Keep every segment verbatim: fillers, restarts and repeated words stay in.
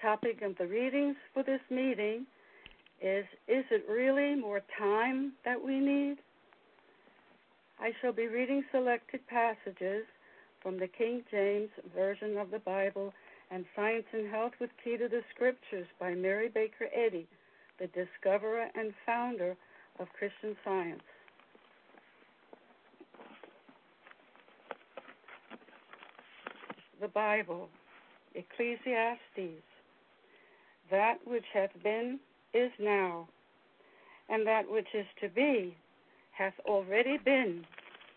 topic of the readings for this meeting is, is it really more time that we need? I shall be reading selected passages from the King James Version of the Bible and Science and Health with Key to the Scriptures by Mary Baker Eddy, the discoverer and founder of Christian Science. The Bible, Ecclesiastes. That which hath been is now, and that which is to be hath already been.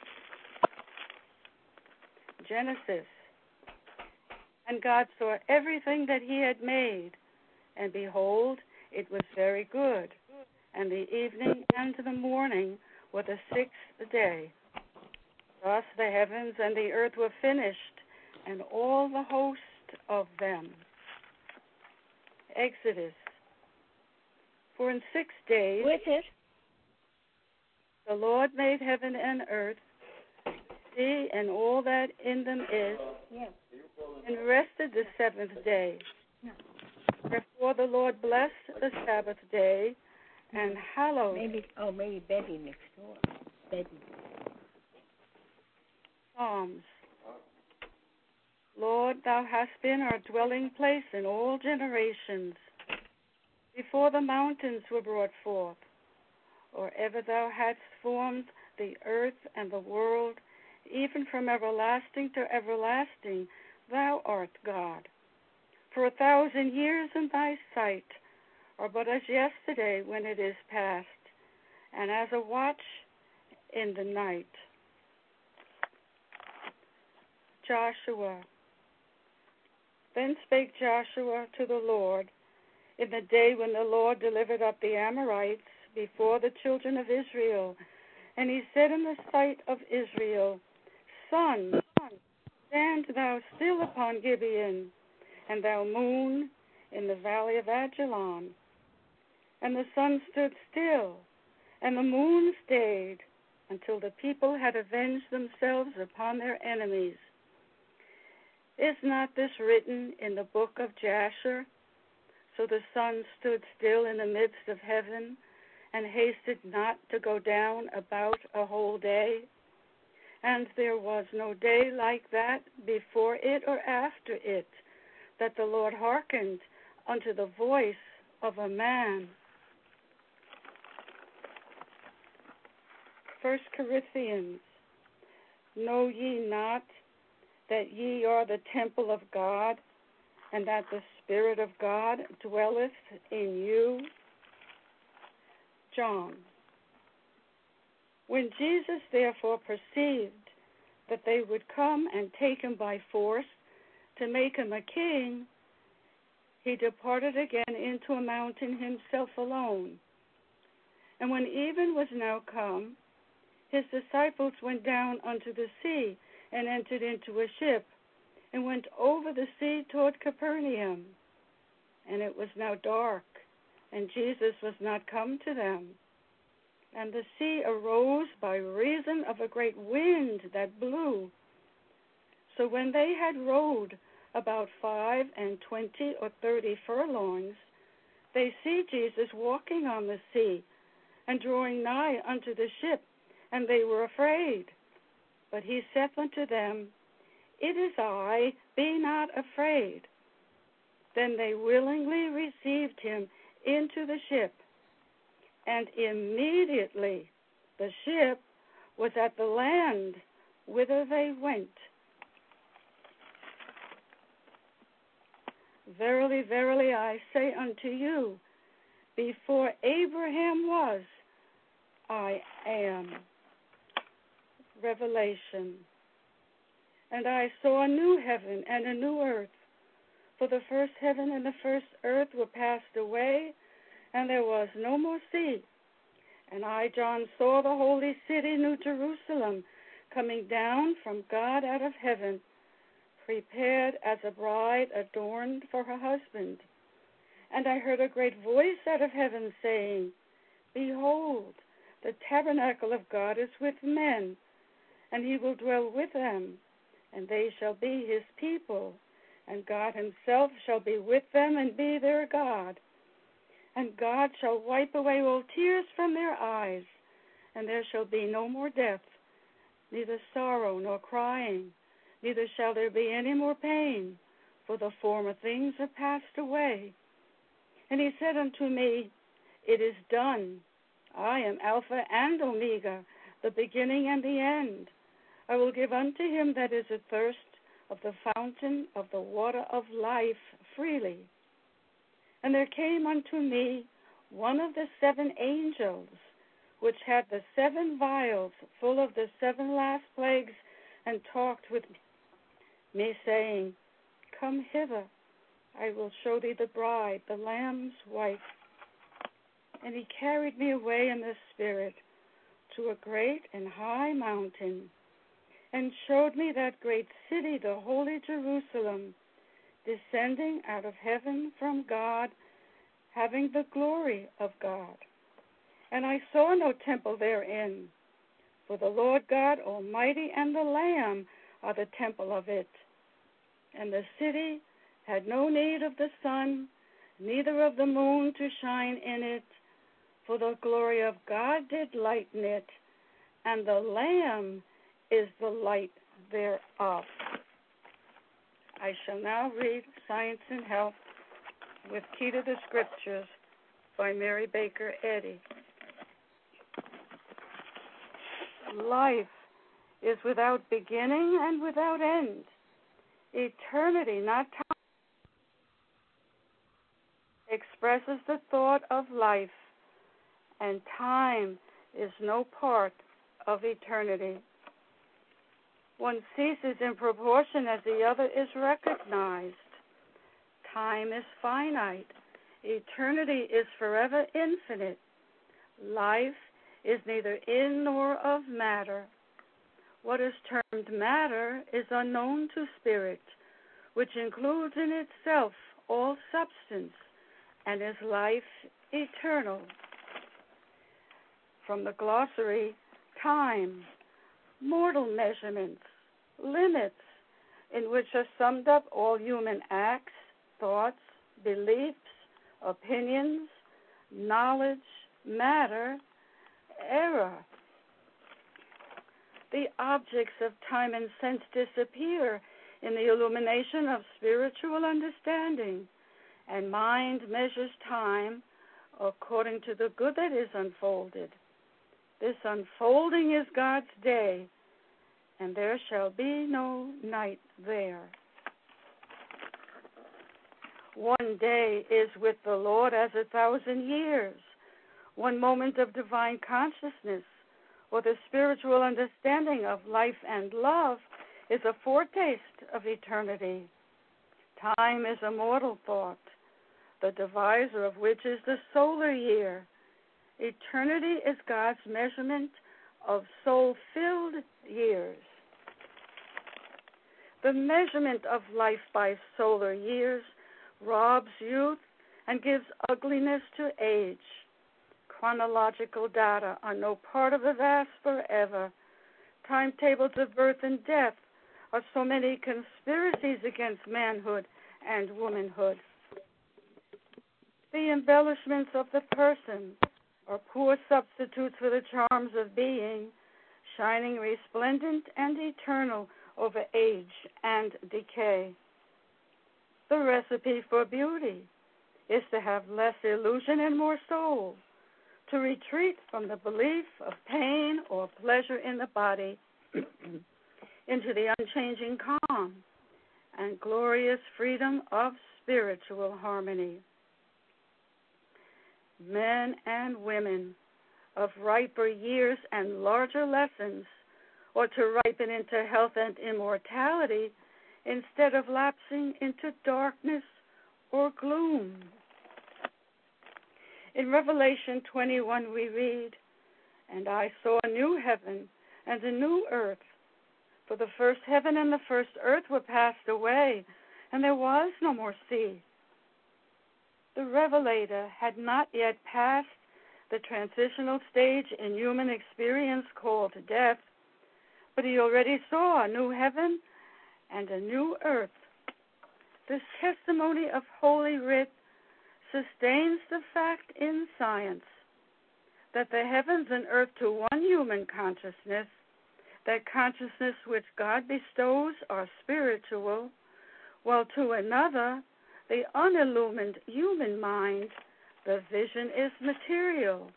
Genesis. And God saw everything that he had made, and behold, it was very good. And the evening and the morning were the sixth day. Thus the heavens and the earth were finished, and all the host of them. Exodus. For in six days With it. the Lord made heaven and earth, sea and all that in them is, Yeah. and rested the seventh day. Yeah. Therefore the Lord blessed the Sabbath day and hallowed. Maybe, oh, maybe Betty next door. Betty. Psalms. Lord, thou hast been our dwelling place in all generations. Before the mountains were brought forth, or ever thou hadst formed the earth and the world, even from everlasting to everlasting, thou art God. For a thousand years in thy sight are but as yesterday when it is past, and as a watch in the night. Joshua. Then spake Joshua to the Lord in the day when the Lord delivered up the Amorites before the children of Israel. And he said in the sight of Israel, Sun, stand thou still upon Gibeon, and thou moon in the valley of Ajalon. And the sun stood still, and the moon stayed, until the people had avenged themselves upon their enemies. Is not this written in the book of Jasher? So the sun stood still in the midst of heaven, and hasted not to go down about a whole day. And there was no day like that before it or after it, that the Lord hearkened unto the voice of a man. First Corinthians. Know ye not that ye are the temple of God, and that the Spirit of God dwelleth in you? John. When Jesus therefore perceived that they would come and take him by force to make him a king, he departed again into a mountain himself alone. And when even was now come, his disciples went down unto the sea, and entered into a ship, and went over the sea toward Capernaum. And it was now dark, and Jesus was not come to them. And the sea arose by reason of a great wind that blew. So when they had rowed about five and twenty or thirty furlongs, they see Jesus walking on the sea, and drawing nigh unto the ship, and they were afraid. But he saith unto them, It is I, be not afraid. Then they willingly received him into the ship, and immediately the ship was at the land whither they went. Verily, verily, I say unto you, before Abraham was, I am. Revelation. And I saw a new heaven and a new earth, for the first heaven and the first earth were passed away, and there was no more sea. And I, John, saw the holy city, New Jerusalem, coming down from God out of heaven, prepared as a bride adorned for her husband. And I heard a great voice out of heaven saying, Behold, the tabernacle of God is with men, and he will dwell with them, and they shall be his people, And God himself shall be with them and be their God. And God shall wipe away all tears from their eyes, and there shall be no more death, neither sorrow nor crying, neither shall there be any more pain, for the former things are passed away. And he said unto me, It is done. I am Alpha and Omega, the beginning and the end. I will give unto him that is athirst of the fountain of the water of life freely. And there came unto me one of the seven angels, which had the seven vials full of the seven last plagues, and talked with me, saying, Come hither, I will show thee the bride, the Lamb's wife. And he carried me away in the Spirit to a great and high mountain, and showed me that great city, the holy Jerusalem, descending out of heaven from God, having the glory of God. And I saw no temple therein, for the Lord God Almighty and the Lamb are the temple of it. And the city had no need of the sun, neither of the moon to shine in it, for the glory of God did lighten it, and the Lamb is the light thereof. I shall now read Science and Health with Key to the Scriptures by Mary Baker Eddy. Life is without beginning and without end. Eternity, not time, expresses the thought of life, and time is no part of eternity. One ceases in proportion as the other is recognized. Time is finite. Eternity is forever infinite. Life is neither in nor of matter. What is termed matter is unknown to spirit, which includes in itself all substance, and is life eternal. From the glossary, time, mortal measurements, limits, in which are summed up all human acts, thoughts, beliefs, opinions, knowledge, matter, error. The objects of time and sense disappear in the illumination of spiritual understanding, and mind measures time according to the good that is unfolded. This unfolding is God's day, and there shall be no night there. One day is with the Lord as a thousand years. One moment of divine consciousness or the spiritual understanding of life and love is a foretaste of eternity. Time is a mortal thought, the divisor of which is the solar year. Eternity is God's measurement of soul-filled years. The measurement of life by solar years robs youth and gives ugliness to age. Chronological data are no part of the vast forever. Timetables of birth and death are so many conspiracies against manhood and womanhood. The embellishments of the person are poor substitutes for the charms of being, shining resplendent and eternal over age and decay. The recipe for beauty is to have less illusion and more soul, to retreat from the belief of pain or pleasure in the body into the unchanging calm and glorious freedom of spiritual harmony. Men and women of riper years and larger lessons ought to ripen into health and immortality instead of lapsing into darkness or gloom. In Revelation twenty-one we read, "And I saw a new heaven and a new earth, for the first heaven and the first earth were passed away, and there was no more sea." The Revelator had not yet passed the transitional stage in human experience called death, but he already saw a new heaven and a new earth. This testimony of Holy Writ sustains the fact in science that the heavens and earth to one human consciousness, that consciousness which God bestows are spiritual, while to another, the unillumined human mind, the vision is material.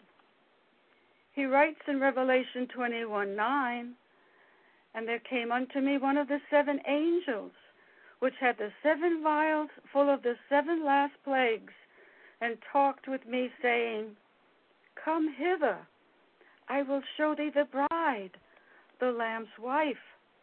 He writes in Revelation twenty-one nine, and there came unto me one of the seven angels, which had the seven vials full of the seven last plagues, and talked with me, saying, Come hither, I will show thee the bride, the Lamb's wife.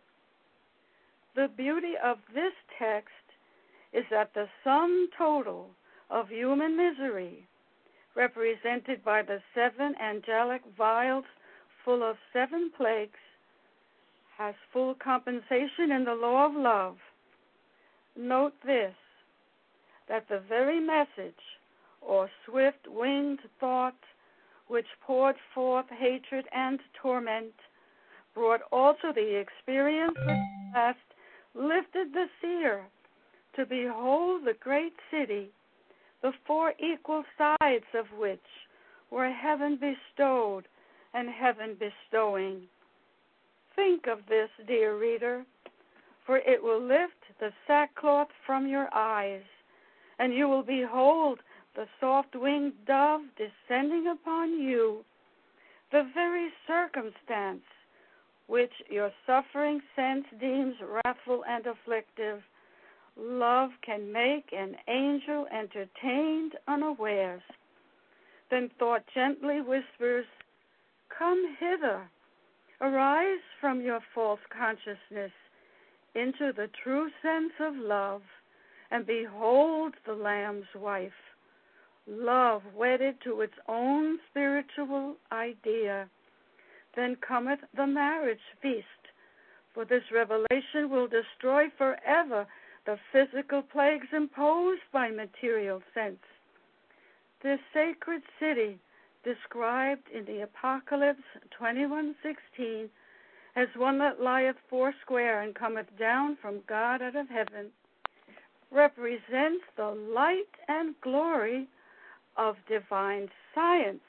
The beauty of this text is that the sum total of human misery, represented by the seven angelic vials full of seven plagues, has full compensation in the law of love. Note this, that the very message or swift-winged thought which poured forth hatred and torment brought also the experience which last lifted the seer to behold the great city, the four equal sides of which were heaven bestowed and heaven bestowing. Think of this, dear reader, for it will lift the sackcloth from your eyes, and you will behold the soft-winged dove descending upon you, the very circumstance which your suffering sense deems wrathful and afflictive. Love can make an angel entertained unawares. Then thought gently whispers, Come hither, arise from your false consciousness into the true sense of love, and behold the Lamb's wife. Love wedded to its own spiritual idea. Then cometh the marriage feast, for this revelation will destroy forever the physical plagues imposed by material sense. This sacred city, described in the Apocalypse twenty-one sixteen, as one that lieth foursquare and cometh down from God out of heaven, represents the light and glory of divine science.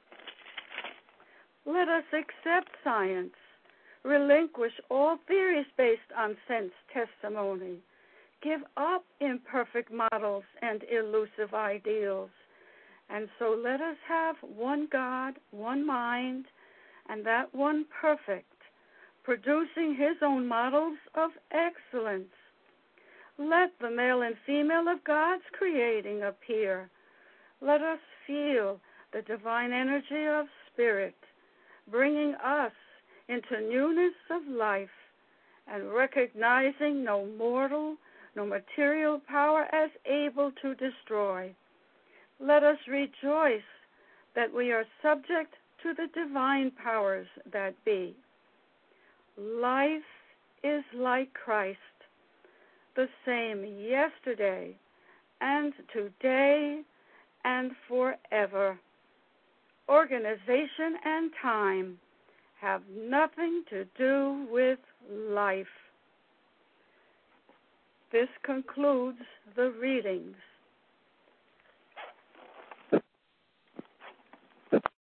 Let us accept science, relinquish all theories based on sense testimony, give up imperfect models and elusive ideals, and so let us have one God, one mind, and that one perfect, producing his own models of excellence. Let the male and female of God's creating appear. Let us feel the divine energy of spirit, bringing us into newness of life and recognizing no mortal, no material power as able to destroy. Let us rejoice that we are subject to the divine powers that be. Life is like Christ, the same yesterday and today and forever. Organization and time have nothing to do with life. This concludes the readings